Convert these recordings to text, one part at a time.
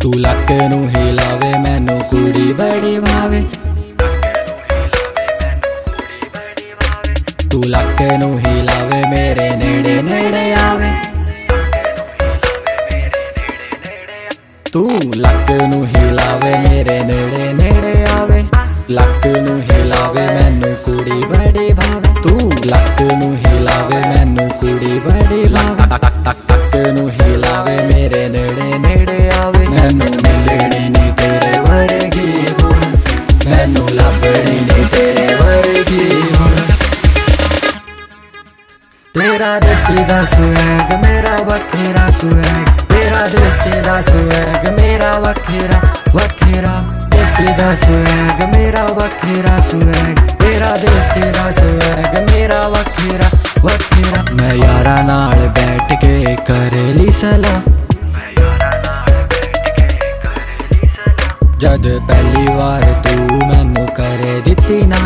तू लक नू हिलावे मैनू कुड़ी बड़ी भावे। तू लक नू हिलावे मेरे नेड़े नेड़े आवे। तू लक नू हिलावे मेरे नेड़े नेड़े आवे। लक नू हिलावे मैनू कुड़ी बड़ी भावे। तू लक नू हिलावे मैनू कुड़ी बड़ी भावे। लक नू हिलावे मेरे नेड़े नेड़े आवे। मैनू मिलनी नी तेरे वर्गी हुण, मैनू लभनी नी तेरे वर्गी हुण। तेरा देसी दा स्वैग मेरा वखेरा स्वैग, तेरा देसी दा स्वैग मेरा वखेरा वखेरा। देसी दा स्वैग मेरा वखेरा स्वैग, तेरा देसी दा स्वैग मेरा वखेरा वखेरा। मैं यारा नाल बैठ के कर ली सलाह, जद पहली बार तू मैनू करे दित्ती ना।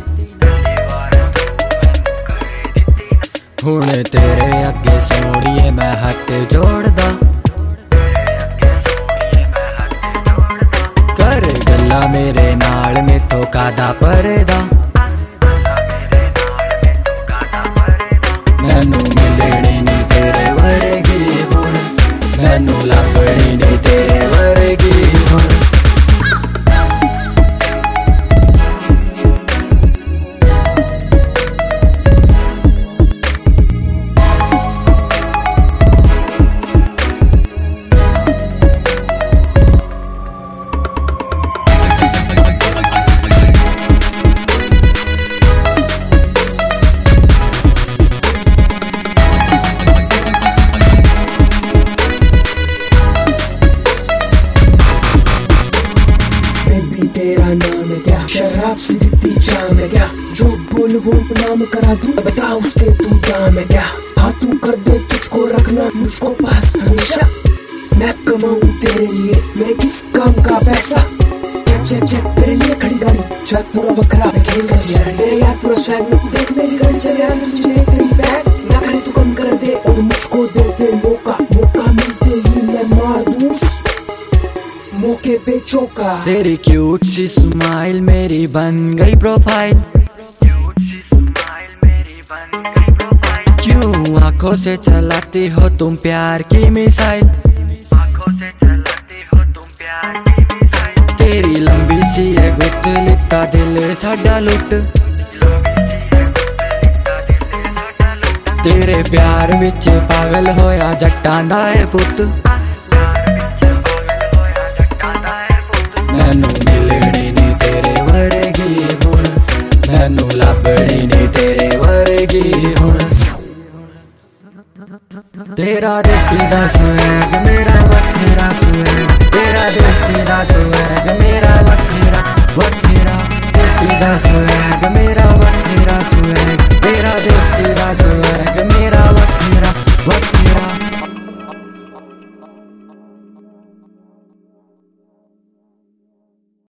हुण तेरे अगे सोनिए मैं हथ जोड़दा, कर गल्ला मेरे नाल मेथों कादा परदा। मैनू मिलनी नी तेरे वर्गी हुण, मैनू लभनी नी तेरे वर्गी हुण। तेरा नाम है क्या, शराब से दिखती जाम है क्या, जो बोल वो नाम करा दूं, बता उसके तू दाम है क्या। हाँ तू कर दे तुझको रखना मुझको पास हमेशा, मैं कमाऊं तेरे लिए मेरे किस काम का पैसा। चेक चेक चेक तेरे लिए खड़ी गाड़ी, स्वैग पूरा बकरा मैं खेल कर लिया तेरे यार पूरा स्वैग में। देख मेरी गाड़ी चले यार तुझे ले गई बैग, ना करे तू कम कर दे और मुझको दे दे मौका, मौका मिलते ही मैं मार दूं मौके पे चौका। तेरी क्यूट सी स्माइल मेरी बन गई प्रोफाइल, क्यों आंखों से चलाती हो तुम प्यार की मिसाइल। तेरी लंबी सी है गुत लिता दिल साडा लुट, तेरे प्यार विच पागल होया जट्टां दा ए पुत। मैनू मिलनी नी तेरे वर्गी हुण, मैनू लभनी नी तेरे वर्गी हुण। तेरा देसी दा स्वैग मेरा वखेरा स्वैग, तेरा देसी दा स्वैग मेरा वखेरा वखेरा। देसी दा स्वैग